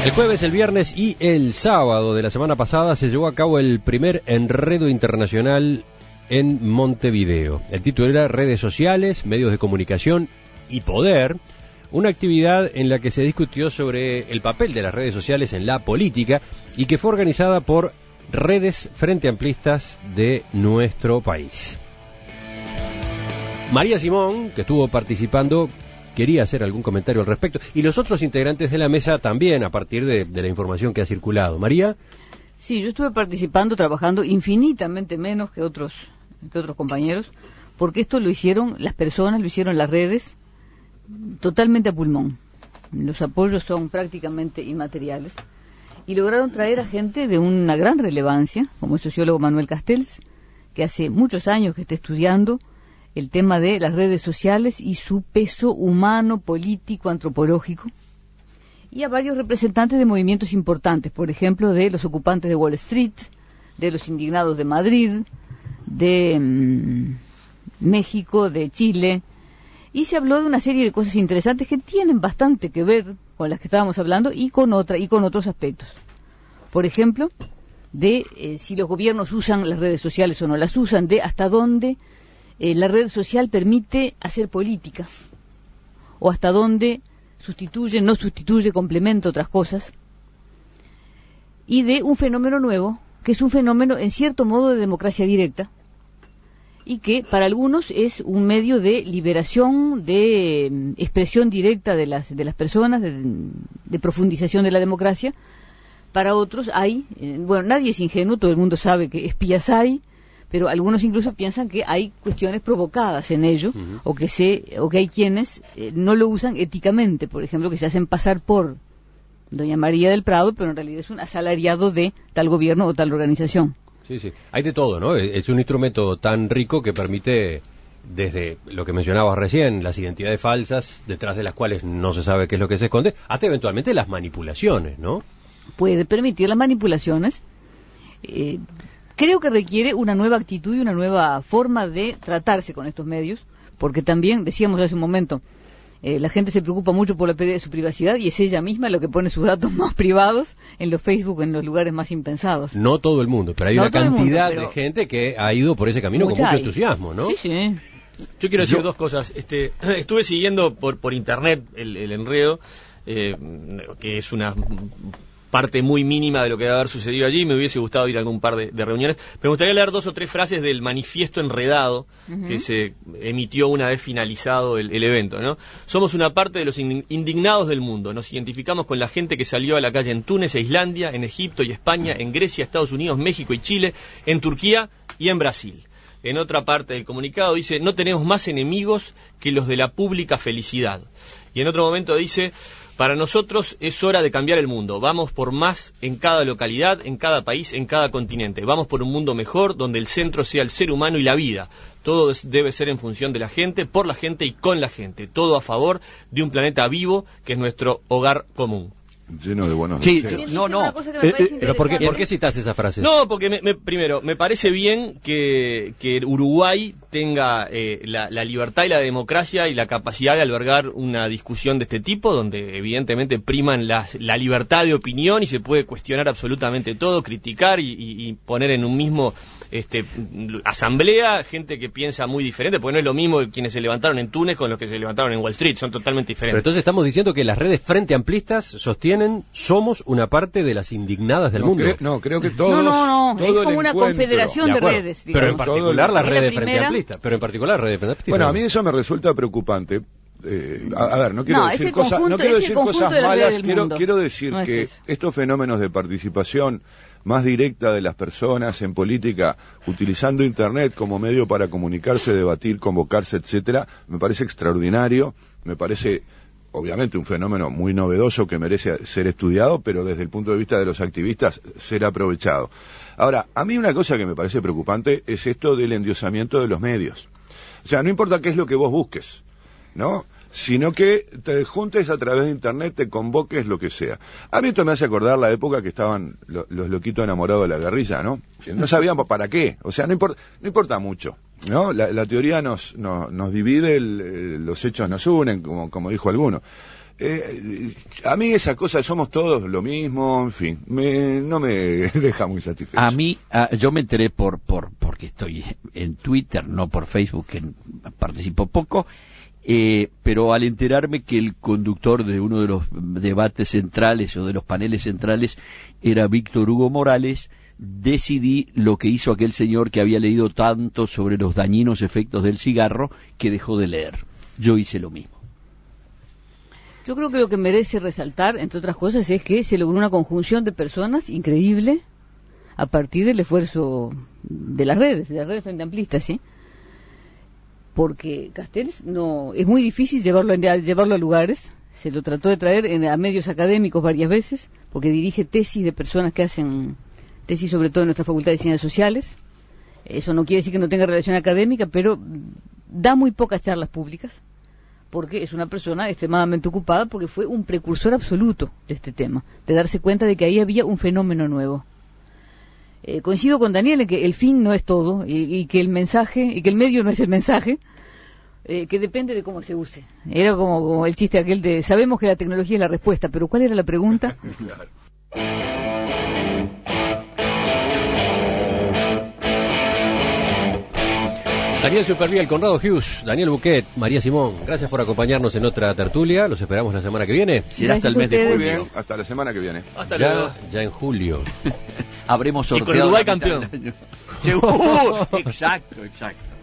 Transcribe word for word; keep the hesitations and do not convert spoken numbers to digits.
El jueves, el viernes y el sábado de la semana pasada se llevó a cabo el primer enredo internacional en Montevideo. El título era Redes sociales, medios de comunicación y poder, una actividad en la que se discutió sobre el papel de las redes sociales en la política y que fue organizada por Redes Frente Amplistas de nuestro país. María Simón, que estuvo participando, quería hacer algún comentario al respecto, y los otros integrantes de la mesa también, a partir de, de la información que ha circulado. María. Sí, yo estuve participando, trabajando infinitamente menos que otros, que otros compañeros, porque esto lo hicieron las personas, lo hicieron las redes, totalmente a pulmón. Los apoyos son prácticamente inmateriales, y lograron traer a gente de una gran relevancia, como el sociólogo Manuel Castells, que hace muchos años que está estudiando el tema de las redes sociales y su peso humano, político, antropológico, y a varios representantes de movimientos importantes, por ejemplo, de los ocupantes de Wall Street, de los indignados de Madrid, de mmm, México, de Chile, y se habló de una serie de cosas interesantes que tienen bastante que ver con las que estábamos hablando y con otra y con otros aspectos. Por ejemplo, de eh, si los gobiernos usan las redes sociales o no las usan, de hasta dónde Eh, la red social permite hacer política, o hasta dónde sustituye, no sustituye, complementa otras cosas, y de un fenómeno nuevo, que es un fenómeno en cierto modo de democracia directa, y que para algunos es un medio de liberación, de eh, expresión directa de las, de las personas, de, de profundización de la democracia. Para otros hay, eh, bueno, nadie es ingenuo, todo el mundo sabe que espías hay, pero algunos incluso piensan que hay cuestiones provocadas en ello, uh-huh. o que se, o que hay quienes eh, no lo usan éticamente, por ejemplo, que se hacen pasar por doña María del Prado, pero en realidad es un asalariado de tal gobierno o tal organización. Sí, sí, hay de todo, ¿no? Es un instrumento tan rico que permite, desde lo que mencionabas recién, las identidades falsas, detrás de las cuales no se sabe qué es lo que se esconde, hasta eventualmente las manipulaciones, ¿no? Puede permitir las manipulaciones. eh, Creo que requiere una nueva actitud y una nueva forma de tratarse con estos medios, porque también, decíamos hace un momento, eh, la gente se preocupa mucho por la pérdida de su privacidad y es ella misma la que pone sus datos más privados en los Facebook, en los lugares más impensados. No todo el mundo, pero hay no una cantidad mundo, de gente que ha ido por ese camino con mucho hay. entusiasmo, ¿no? Sí, sí. Yo quiero decir Yo... dos cosas. Este, estuve siguiendo por, por internet el, el enredo, eh, que es una parte muy mínima de lo que debe haber sucedido allí. Me hubiese gustado ir a algún par de, de reuniones, pero me gustaría leer dos o tres frases del manifiesto enredado uh-huh. que se emitió una vez finalizado el, el evento, ¿no? Somos una parte de los indignados del mundo. Nos identificamos con la gente que salió a la calle en Túnez e Islandia, en Egipto y España, en Grecia, Estados Unidos, México y Chile, en Turquía y en Brasil. En otra parte del comunicado dice: no tenemos más enemigos que los de la pública felicidad. Y en otro momento dice: para nosotros es hora de cambiar el mundo. Vamos por más en cada localidad, en cada país, en cada continente. Vamos por un mundo mejor, donde el centro sea el ser humano y la vida. Todo es, debe ser en función de la gente, por la gente y con la gente. Todo a favor de un planeta vivo que es nuestro hogar común. Lleno de buenos sí, deseos. no, no. Eh, eh, pero ¿por qué, ¿por qué citas esa frase? No, porque me, me, primero, me parece bien que, que Uruguay tenga eh, la, la libertad y la democracia y la capacidad de albergar una discusión de este tipo, donde evidentemente priman la, la libertad de opinión y se puede cuestionar absolutamente todo, criticar y, y, y poner en un mismo este, asamblea gente que piensa muy diferente, porque no es lo mismo quienes se levantaron en Túnez con los que se levantaron en Wall Street, son totalmente diferentes. Pero entonces estamos diciendo que las redes Frente Amplistas sostienen somos una parte de las indignadas del no, mundo. Cre- no, creo que todos... No, no, no, todo es como una confederación de, de redes. Digamos. Pero en particular las redes primera... Frente Amplistas. Pero en particular las redes Frente Amplistas. Bueno, a mí eso me resulta preocupante. Eh, a, a ver, no quiero no, decir cosas, no quiero decir cosas malas, quiero, quiero decir no que es estos fenómenos de participación más directa de las personas en política, utilizando Internet como medio para comunicarse, debatir, convocarse, etcétera, me parece extraordinario, me parece obviamente un fenómeno muy novedoso que merece ser estudiado, pero desde el punto de vista de los activistas, ser aprovechado. Ahora, a mí una cosa que me parece preocupante es esto del endiosamiento de los medios. O sea, no importa qué es lo que vos busques, ¿no? Sino que te juntes a través de Internet, te convoques, lo que sea. A mí esto me hace acordar la época que estaban lo, los loquitos enamorados de la guerrilla, ¿no? No sabían para qué, o sea, no importa, no importa mucho, ¿no? La, la teoría nos, nos, nos divide, el, los hechos nos unen, como, como dijo alguno. Eh, a mí esa cosa, somos todos lo mismo, en fin, me, no me deja muy satisfecho. A mí, a, yo me enteré por, por porque estoy en Twitter, no por Facebook, que participo poco, eh, pero al enterarme que el conductor de uno de los debates centrales o de los paneles centrales era Víctor Hugo Morales, decidí lo que hizo aquel señor que había leído tanto sobre los dañinos efectos del cigarro que dejó de leer. Yo hice lo mismo. Yo creo que lo que merece resaltar, entre otras cosas, es que se logró una conjunción de personas increíble a partir del esfuerzo de las redes, de las redes frente amplistas, ¿sí? Porque Castells no es muy difícil llevarlo a, llevarlo a lugares. Se lo trató de traer en, a medios académicos varias veces, porque dirige tesis de personas que hacen tesis sobre todo en nuestra Facultad de Ciencias Sociales. Eso no quiere decir que no tenga relación académica, pero da muy pocas charlas públicas, porque es una persona extremadamente ocupada, porque fue un precursor absoluto de este tema, de darse cuenta de que ahí había un fenómeno nuevo. Eh, coincido con Daniel en que el fin no es todo, y, y que el mensaje, y que el medio no es el mensaje, eh, que depende de cómo se use. Era como, como el chiste aquel de, sabemos que la tecnología es la respuesta, pero ¿cuál era la pregunta? Claro. Daniel Superviel, Conrado Hughes, Daniel Buquet, María Simón, gracias por acompañarnos en otra tertulia. Los esperamos la semana que viene. Será hasta el mes de Muy julio. bien, hasta la semana que viene. Hasta Ya, luego. ya en julio. Habremos Y con sorteado Uruguay la mitad campeón. del año. Seguro. Exacto, exacto.